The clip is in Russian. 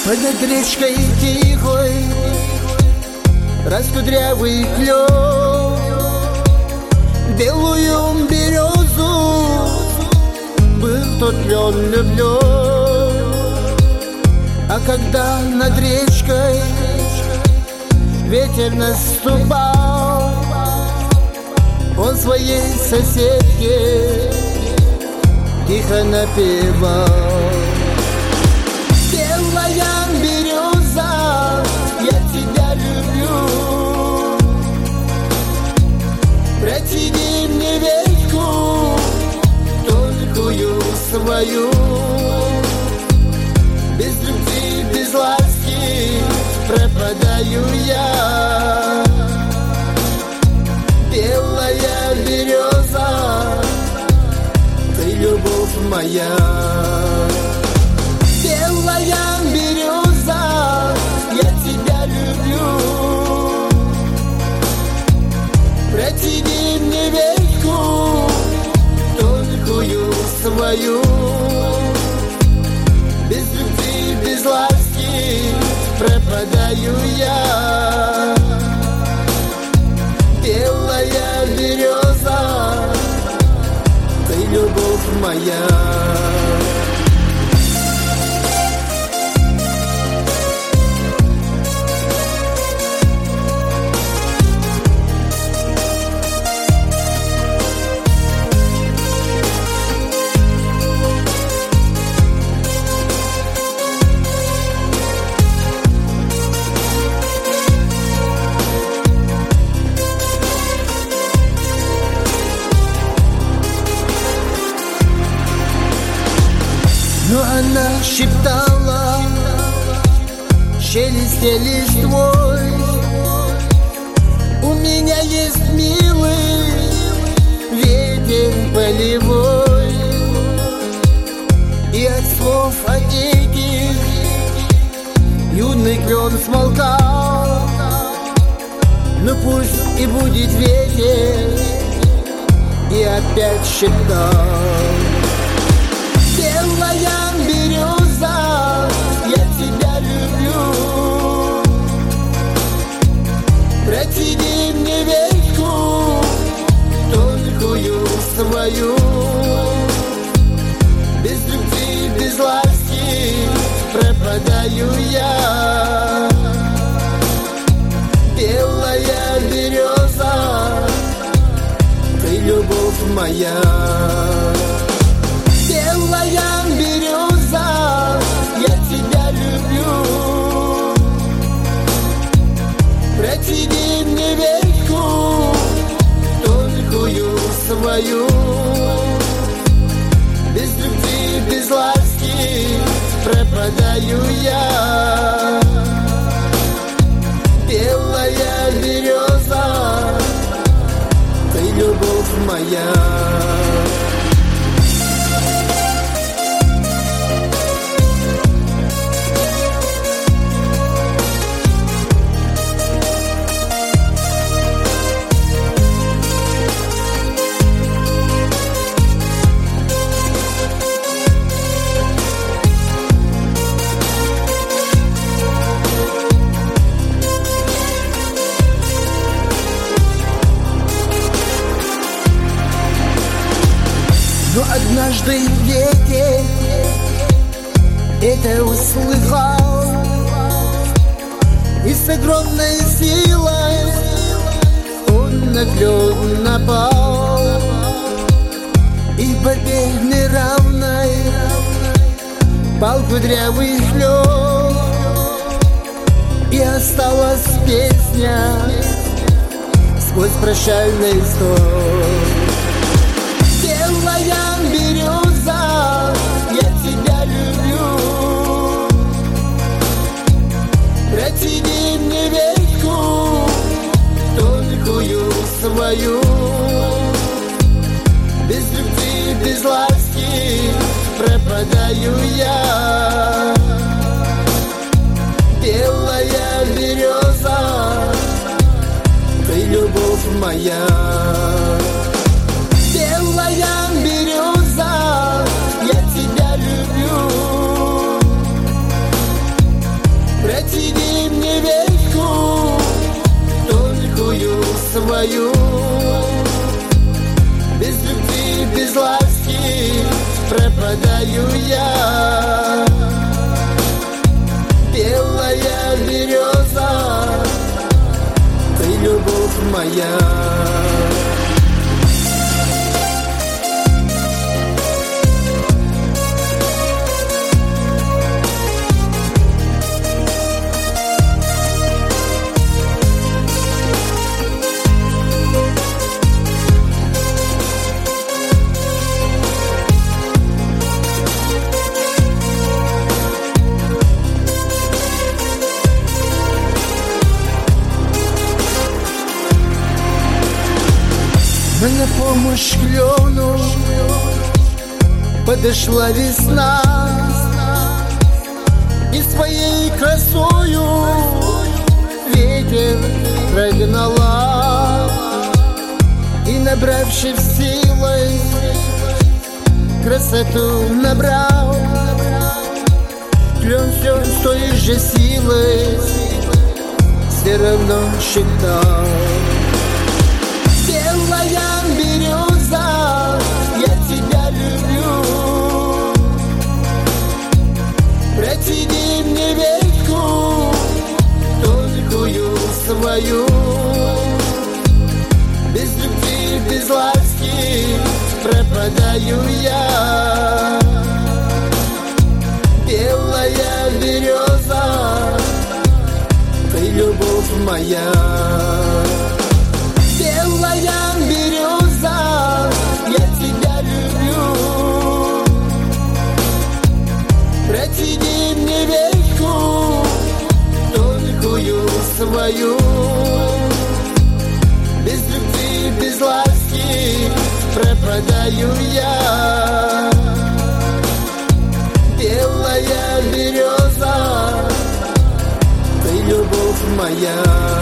Над речкой тихой раскудрявый клёв, белую березу был тот лен люблю. А когда над речкой ветер наступал, он своей соседке тихо напевал: белая береза, я тебя люблю, протяни мне ветку тонкую свою. Без любви, без ласки пропадаю я. Белая береза, ты любовь моя. Белая береза, я тебя люблю, протяни мне ветку тонкую свою. Без любви, без ласки пропадаю я. Белая береза, ты любовь моя. Но она шептала в шелесте листвой: у меня есть милый ветер полевой. И от слов этих юный клен смолкал. Но пусть и будет ветер, и опять шептал: белая береза, я тебя люблю, протяни мне ветку тонкую свою. Без любви, без ласки пропадаю я. Белая береза, ты любовь моя. Белая береза, я тебя люблю, протяни мне ветку тонкую свою. Без любви, без ласки пропадаю я. Белая береза, ты любовь моя. Но однажды ветер это услыхал, и с огромной силой он на клен напал. И по берегу равной пал кудрявый клен, и осталась песня сквозь прощальный стол. Белая береза, я тебя люблю, протяни мне ветку тонкую свою. Без любви, без ласки пропадаю я. Белая береза, ты любовь моя. На помощь клену подошла весна, и своей красою ветер прогнала, и, набравшись силой, красоту набрал. Клен все с той же силой все равно считал. Белая береза, я тебя люблю, протяни мне ветку тонкую свою. Без любви, без ласки пропадаю я. Белая береза, ты любовь моя. Белая береза, я тебя люблю, протяни мне ветку тонкую свою. Без любви, без ласки пропадаю я. Белая береза, ты любовь моя.